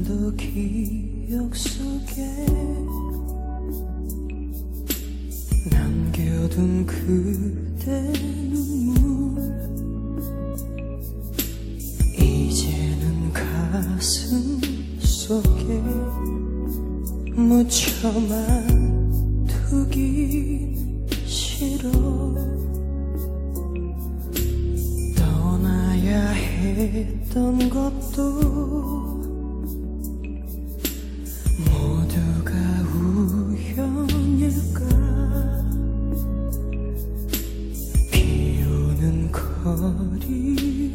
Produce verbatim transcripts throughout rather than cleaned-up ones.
지금도 기억 속에 남겨둔 그대 눈물 이제는 가슴 속에 묻혀만 두긴 싫어. 떠나야 했던 것도 모두가 우연일까. 비오는 거리를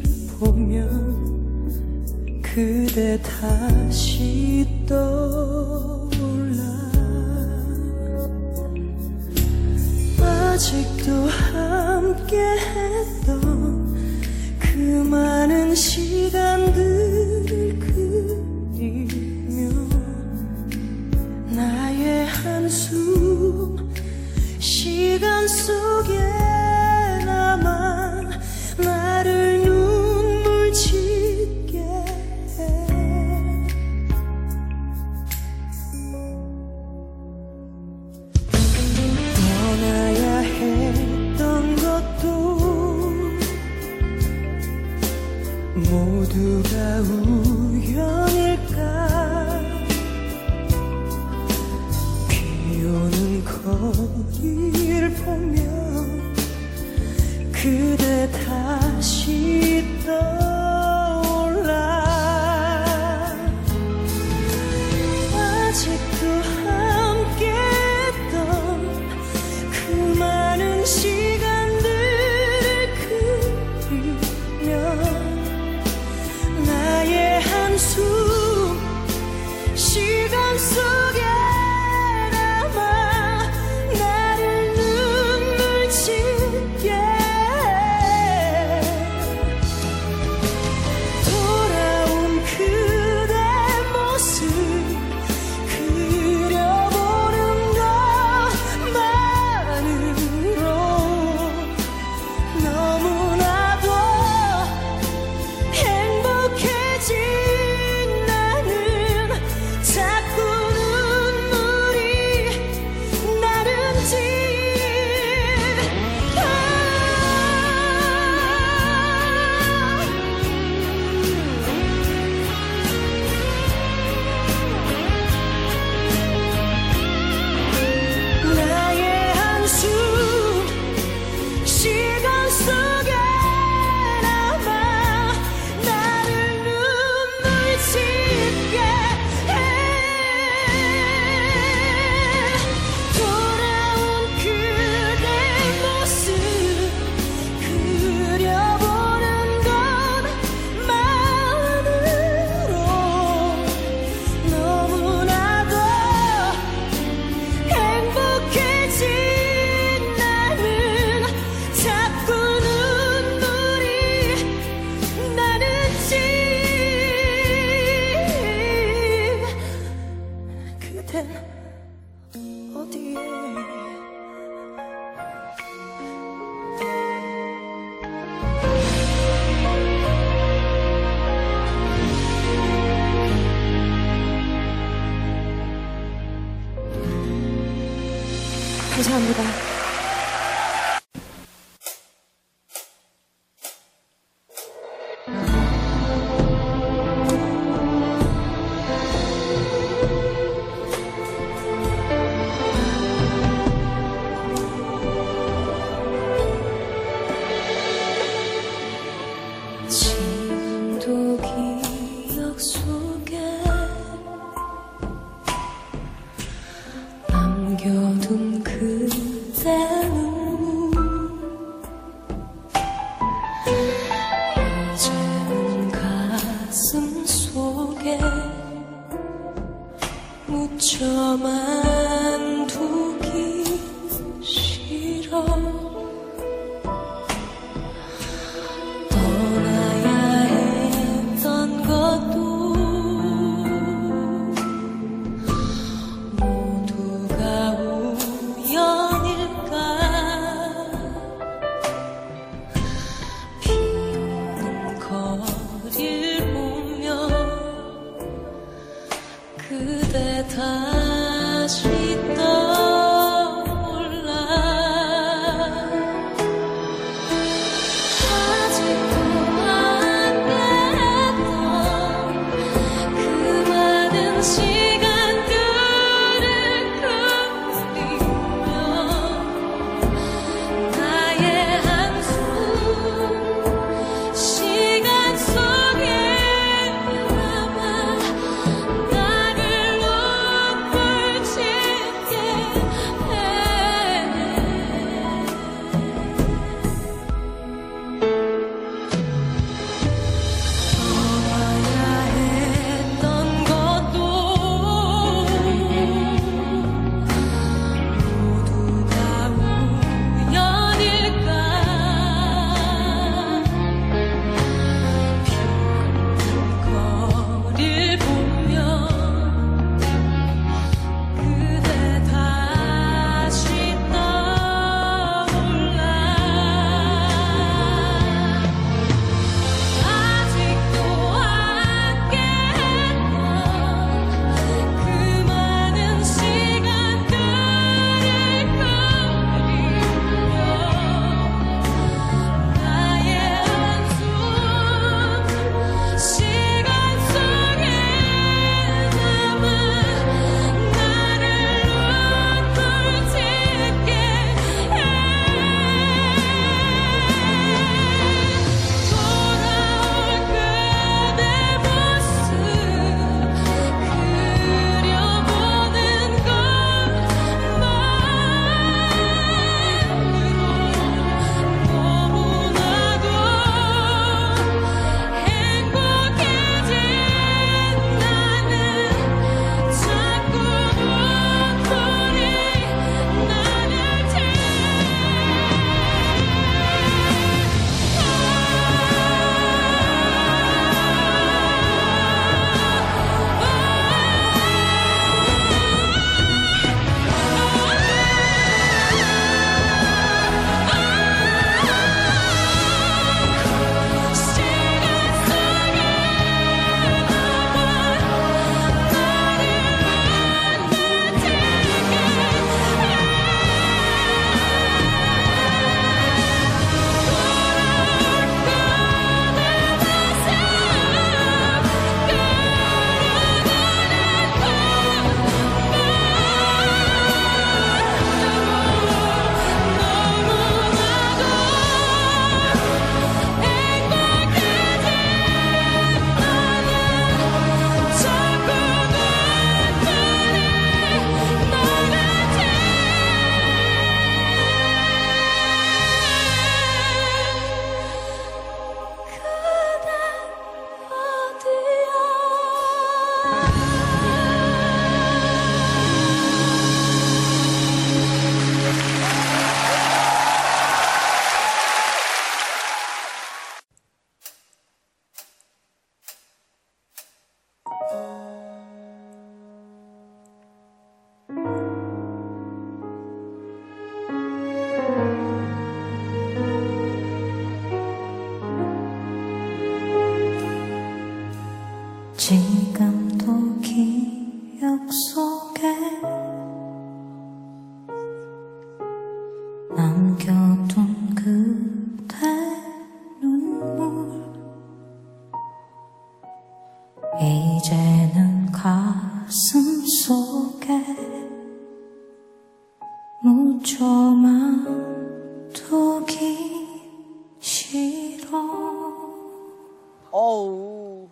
보면 그대 다시 떠올라. 아직도 함께 했던 그 많은 시간들을 그리며 나의 한숨 시간 속에 남아 나를 눈물 짓게 해. 떠나야 했던 것도 모두가 우연일까. 비오는 거리를 보면 그대 다시 떠올라. 아직도 함께했던 그 많은 시간들을 그리며 나의 한숨 시간 속에 남아 나를 눈물 짓게 해. 돌아온 그대 모습 그려보는 것만으로 너무나도 행복해진 나는 자꾸 눈물이 나는지. 나의 한숨 시간 속에 남아 나를 눈물 짓게 해. 돌아온 그대 모습 그려보는 것만으로 너무나도 행복해진 나는 자꾸 눈물이 나는지. 그댄 어디에. 감사합니다. 지금도 기억 속에 남겨둔 그대 눈물 이제는 가슴 속에 묻혀만 두기 싫어. 떠나야 했던 것도 모두가 우연일까. 비오는 거리를 보며 그대 다시 떠올라 아직도 안됐던 그 많은 시간들을 그리며 나의 한숨 시간 속에 남아 나를 웃고 짓게 해 떠나야 했던 것도 모두 다 우연일까 거리를 보며 그대 다시 떠올라 아직도 함께했던 그 많은 시간들을 그리며 나의 한숨 시간 속에 남아 나를 웃고 짓게 해 돌아올 그대 모습 그려보는 것 만으로 너무나도 행복해진 나는 자꾸 눈물이 나를 지금도 기억 속에 남겨둔 그대 눈물 이제는 가슴 속에 묻혀만 두기 싫어 어우.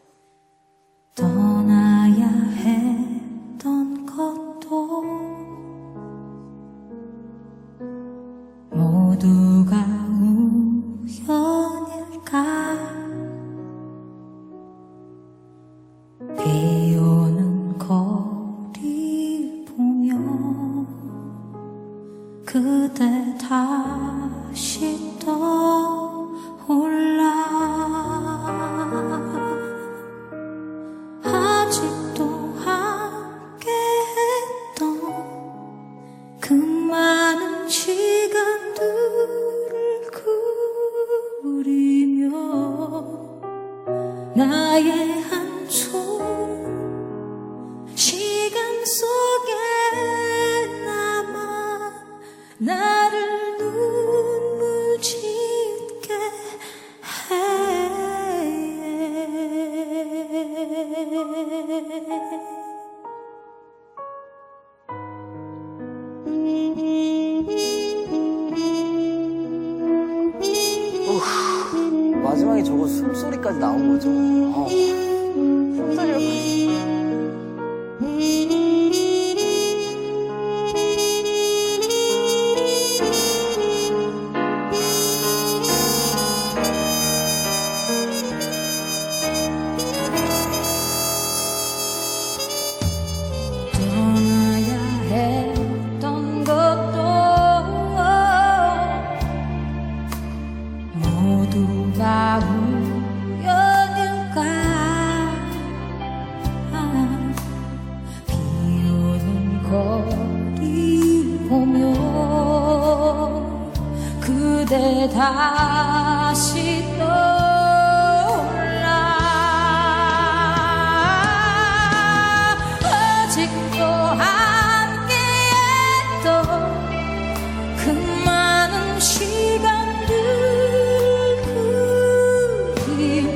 떠나야 했던 것도 모두가 우연일까 비오는 거리 보며 마지막에 저거 숨소리까지 나온 거죠. 어. 숨소리로 떠나야 했던 것도 모두가 우연일까. 비오는 거리 보며 그대 다시 떠올라. 아직도 함께했던 그 많은 시간들 그리며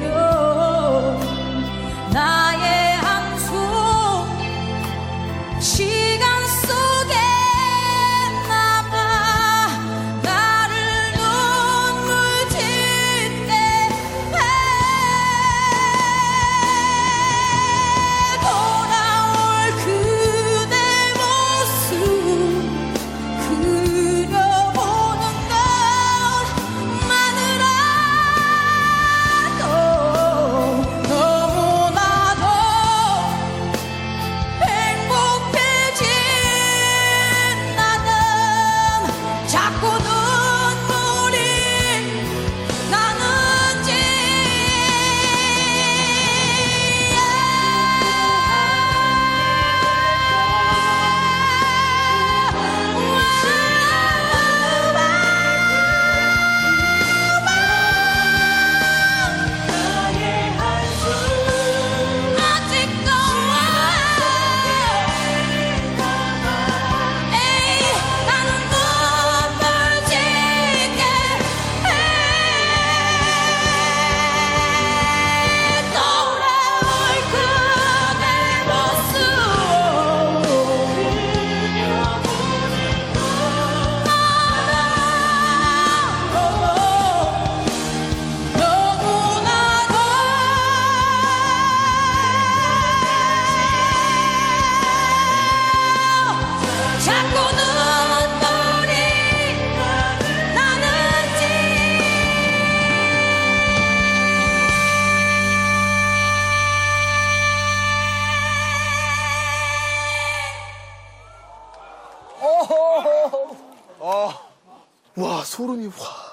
나의 한숨 시간 속에 남아 나를 눈물 짓게 해. 돌아올 그대 모습 그려보는 것만으로도 너무나도 행복해진 나는 자꾸 눈물이 나는지. 아직도 에이 나는 눈물 짓게 해. 돌아올 그대 모습 너무나도 자꾸 눈물이 나는지. 오호호호. 와, 소름이, 와.